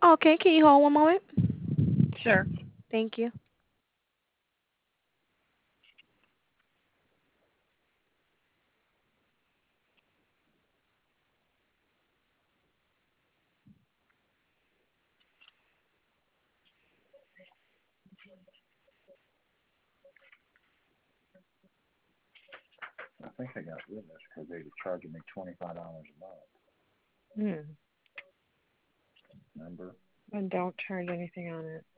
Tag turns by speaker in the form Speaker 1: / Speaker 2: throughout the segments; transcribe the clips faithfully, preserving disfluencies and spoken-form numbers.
Speaker 1: Okay, can you hold one moment?
Speaker 2: Sure.
Speaker 1: Thank you.
Speaker 3: I think I got rid of this because they were charging me twenty-five dollars a month.
Speaker 2: Hmm.
Speaker 3: Remember?
Speaker 2: And don't charge anything on it.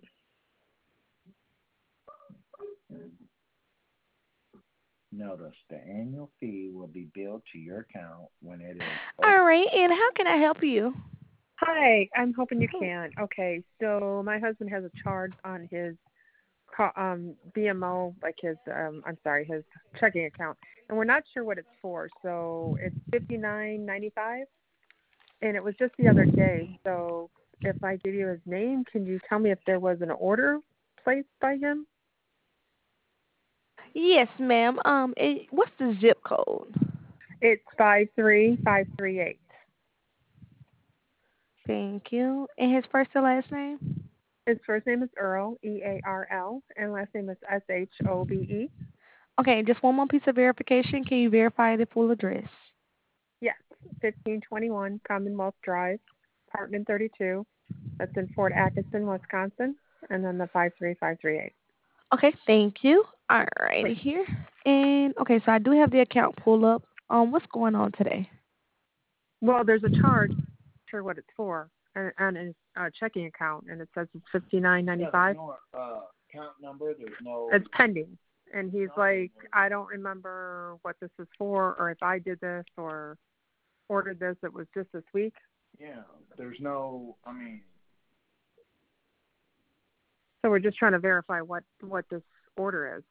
Speaker 3: Notice the annual fee will be billed to your account when it is
Speaker 1: All
Speaker 3: open.
Speaker 1: right, and how can I help you?
Speaker 2: Hi, I'm hoping you can. Okay, so my husband has a charge on his ca- um B M O, like his um I'm sorry, his checking account, and we're not sure what it's for. So it's fifty nine ninety five, and it was just the other day. So if I give you his name, can you tell me if there was an order placed by him?
Speaker 1: Yes, ma'am. Um, it, what's the zip code?
Speaker 2: It's five three five three eight.
Speaker 1: Thank you. And his first and last name?
Speaker 2: His first name is Earl, E A R L, and last name is S H O B E.
Speaker 1: Okay, just one more piece of verification. Can you verify the full address?
Speaker 2: Yes, fifteen twenty-one Commonwealth Drive, apartment thirty-two. That's in Fort Atkinson, Wisconsin, and then the five three five three eight.
Speaker 1: Okay, thank you. All righty
Speaker 2: Great.
Speaker 1: here. And okay, so I do have the account pulled up. Um, what's going on today?
Speaker 2: Well, there's a charge, not sure what it's for, on on his uh, checking account, and it says it's fifty nine ninety
Speaker 3: Yeah,
Speaker 2: five.
Speaker 3: there's no uh, account number. There's no.
Speaker 2: It's pending, and he's like, I don't remember what this is for, or if I did this or ordered this. It was just this week.
Speaker 3: Yeah, there's no. I mean,
Speaker 2: So we're just trying to verify what what this order is.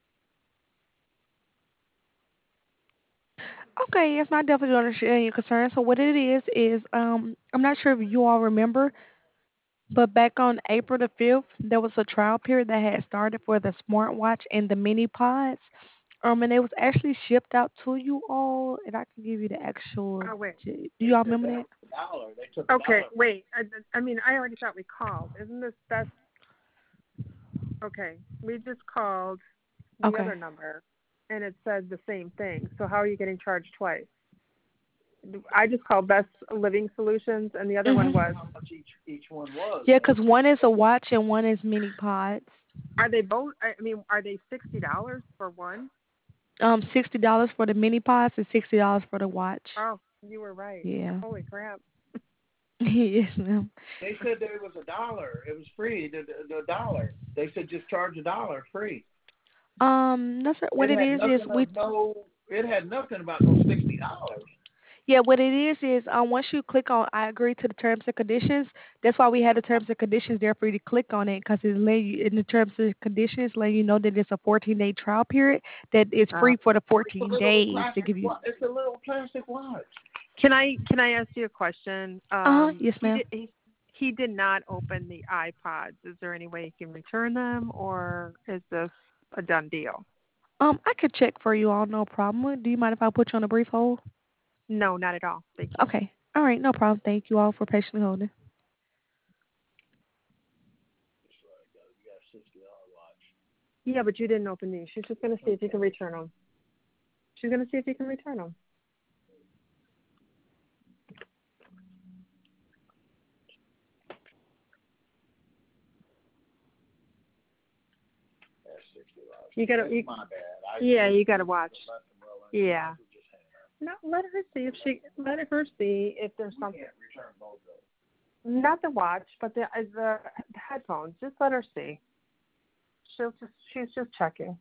Speaker 1: Okay, yes, I definitely understand your concern. So what it is is, um, I'm not sure if you all remember, but back on April the fifth, there was a trial period that had started for the smartwatch and the mini pods. Um, and it was actually shipped out to you all, and I can give you the actual.
Speaker 2: Oh wait.
Speaker 1: Do you all remember that?
Speaker 3: dollar. They took a
Speaker 2: Okay,
Speaker 3: dollar.
Speaker 2: wait. I, I mean, I already thought we called. Isn't this that's okay? We just called the
Speaker 1: Okay.
Speaker 2: other number, and it said the same thing. So how are you getting charged twice? I just called Best Living Solutions, and the other one
Speaker 1: Mhm.
Speaker 2: was.
Speaker 3: How much each each one was?
Speaker 1: Yeah, 'cause one is a watch and one is mini pods.
Speaker 2: Are they both? I mean, are they sixty dollars for one?
Speaker 1: Um, sixty dollars for the mini pods and sixty dollars for the watch.
Speaker 2: Oh, you were right.
Speaker 1: Yeah.
Speaker 2: Holy crap!
Speaker 1: Yes, ma'am.
Speaker 3: They said there was a dollar. It was free. The, the, the dollar. They said just charge a dollar free.
Speaker 1: Um, that's what
Speaker 3: It
Speaker 1: it
Speaker 3: had
Speaker 1: is. Is
Speaker 3: nothing
Speaker 1: we
Speaker 3: of no. It had nothing about no sixty dollars.
Speaker 1: Yeah, what it is is um once you click on I agree to the terms and conditions, that's why we had the terms and conditions there for you to click on it because it's letting you in the terms and conditions letting you know that it's a fourteen day trial period that it's
Speaker 2: Uh,
Speaker 1: free for the
Speaker 3: It's a
Speaker 1: fourteen
Speaker 3: little
Speaker 1: days to
Speaker 3: plastic.
Speaker 1: give you.
Speaker 3: wa- It's a little plastic watch.
Speaker 2: can I can I ask you a question?
Speaker 1: Uh huh.
Speaker 2: Um,
Speaker 1: Yes,
Speaker 2: he
Speaker 1: ma'am.
Speaker 2: did he, he did not open the iPods. Is there any way he can return them, or is this a done deal?
Speaker 1: Um, I could check for you all, no problem. Do you mind if I put you on a brief hold?
Speaker 2: No, not at all. Thank you.
Speaker 1: Okay. All right, no problem. Thank you all for patiently holding.
Speaker 3: You got a sixty dollar watch.
Speaker 2: Yeah, but you didn't open these. She's just going to see if you can
Speaker 3: Okay.
Speaker 2: return them. She's going to see if you can return them.
Speaker 3: That's sixty dollars.
Speaker 2: You got to.
Speaker 3: That's
Speaker 2: You,
Speaker 3: my bad. I
Speaker 2: yeah, you got to watch.
Speaker 3: let them roll in.
Speaker 2: Yeah.
Speaker 3: Just hang up.
Speaker 2: No, let her see if she. Let her see if there's
Speaker 3: We
Speaker 2: something.
Speaker 3: can't return both of them.
Speaker 2: Not the watch, but the uh, the headphones. Just let her see. She'll just. She's just checking.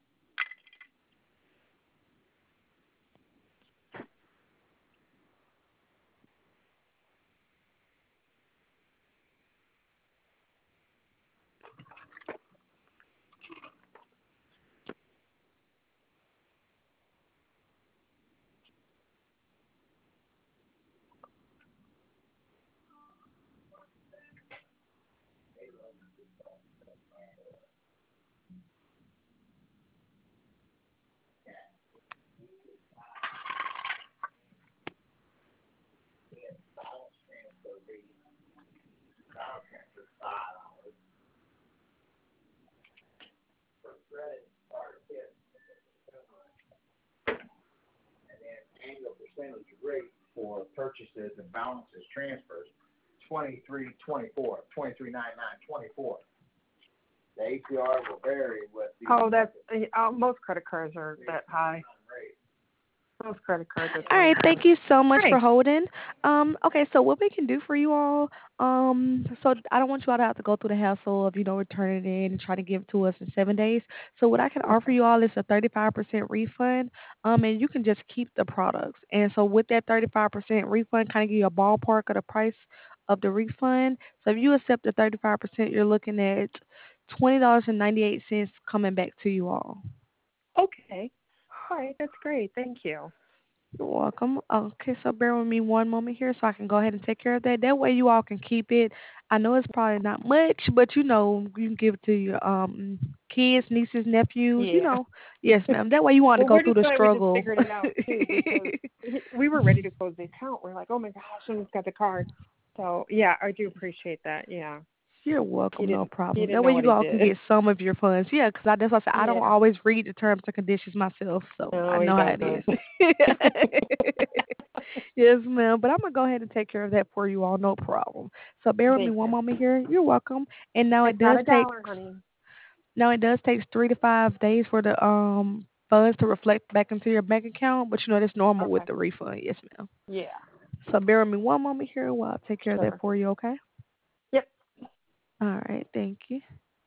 Speaker 3: Okay. percentage rate for purchases and balances transfers, twenty-three twenty-four, twenty-three ninety-nine, twenty-four. The A P R will vary with the
Speaker 2: Oh, that's uh, most credit cards are that high.
Speaker 3: rate.
Speaker 2: Most credit cards are
Speaker 1: All
Speaker 2: twenty
Speaker 1: right,
Speaker 2: percent.
Speaker 1: thank you so much for
Speaker 2: Right.
Speaker 1: holding. Um, okay, so what we can do for you all, um, so I don't want you all to have to go through the hassle of, you know, returning it in and trying to give it to us in seven days. So what I can offer you all is a thirty-five percent refund, um, and you can just keep the products. And so with that thirty-five percent refund, kind of give you a ballpark of the price of the refund. So if you accept the thirty-five percent, you're looking at twenty dollars and ninety-eight cents coming back to you all.
Speaker 2: Okay. All right. That's great. Thank you.
Speaker 1: You're welcome. Okay, so bear with me one moment here so I can go ahead and take care of that. That way you all can keep it. I know it's probably not much, but you know, you can give it to your um kids, nieces, nephews, you
Speaker 2: Yeah.
Speaker 1: know. Yes, ma'am. That way you want to
Speaker 2: Well,
Speaker 1: go
Speaker 2: we're
Speaker 1: through
Speaker 2: just
Speaker 1: the
Speaker 2: glad we just
Speaker 1: struggle.
Speaker 2: figured it out too because we were ready to close the account. We're like, oh my gosh, someone's got the card. So yeah, I do appreciate that. Yeah.
Speaker 1: You're
Speaker 2: He
Speaker 1: welcome, no
Speaker 2: didn't. He
Speaker 1: problem.
Speaker 2: didn't
Speaker 1: That
Speaker 2: know
Speaker 1: way
Speaker 2: what
Speaker 1: you
Speaker 2: he
Speaker 1: all can
Speaker 2: did.
Speaker 1: get some of your funds. Yeah, because I, that's why I said I don't
Speaker 2: Yeah.
Speaker 1: always read the terms and conditions myself, so I
Speaker 2: No, he
Speaker 1: know how it is.
Speaker 2: doesn't.
Speaker 1: Yes, ma'am. But I'm gonna go ahead and take care of that for you all, no problem. So bear with me
Speaker 2: Thank
Speaker 1: one
Speaker 2: you.
Speaker 1: moment here. You're welcome. And now it
Speaker 2: It's not
Speaker 1: does
Speaker 2: a
Speaker 1: take
Speaker 2: dollar, honey.
Speaker 1: now it does take three to five days for the um funds to reflect back into your bank account, but you know that's normal with
Speaker 2: Okay.
Speaker 1: the refund. Yes, ma'am.
Speaker 2: Yeah.
Speaker 1: So bear with me one moment here while I take care of that
Speaker 2: Sure.
Speaker 1: for you. Okay.
Speaker 2: Yep.
Speaker 1: All right. Thank you.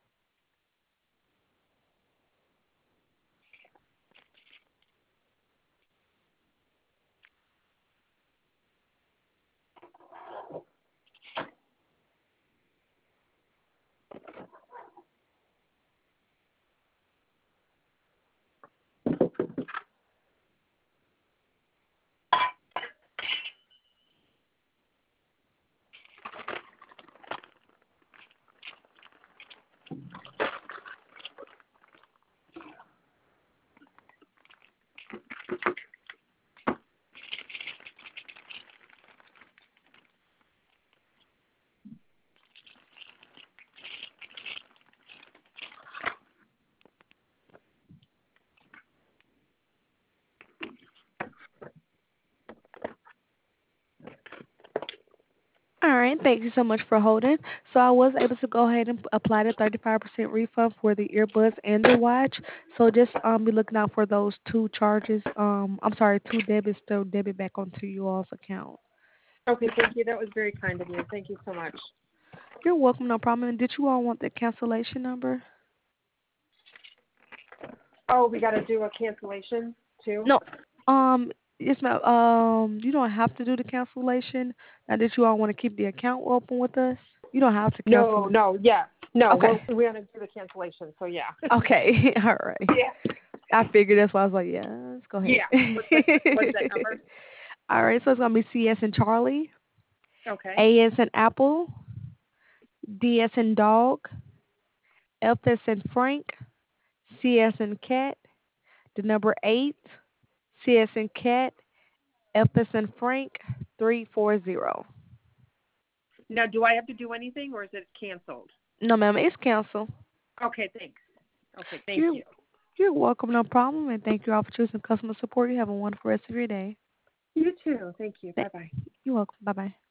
Speaker 1: All right, thank you so much for holding. So I was able to go ahead and apply the thirty-five percent refund for the earbuds and the watch. So just um be looking out for those two charges. Um, I'm sorry, two debits to debit back onto you all's account.
Speaker 2: Okay. Thank you. That was very kind of you. Thank you so much.
Speaker 1: You're welcome, no problem. And did you all want the cancellation number?
Speaker 2: Oh, we got to do a cancellation too.
Speaker 1: No. Um, yes, ma'am. Um, you don't have to do the cancellation. Now, did you all want to keep the account open with us? You don't have to
Speaker 2: No,
Speaker 1: cancel.
Speaker 2: no, yeah, no.
Speaker 1: Okay.
Speaker 2: We're we're gonna do the cancellation. So yeah.
Speaker 1: Okay. All right.
Speaker 2: Yeah.
Speaker 1: I figured that's why I was like, yeah, let's go ahead.
Speaker 2: Yeah. What's that? What's that number?
Speaker 1: All right, so it's gonna be C as in Charlie,
Speaker 2: Okay.
Speaker 1: A as in Apple, D as in dog, F as in Frank, C as in cat, the number eight, C as in cat, F as in Frank, three four zero.
Speaker 2: Now, do I have to do anything, or is it canceled?
Speaker 1: No, ma'am, it's canceled.
Speaker 2: Okay. Thanks. Okay. Thank
Speaker 1: You're
Speaker 2: you.
Speaker 1: you're welcome, no problem, and thank you all for choosing customer support. You have a wonderful rest of your day.
Speaker 2: You too. Thank you. Bye bye.
Speaker 1: You're welcome. Bye bye.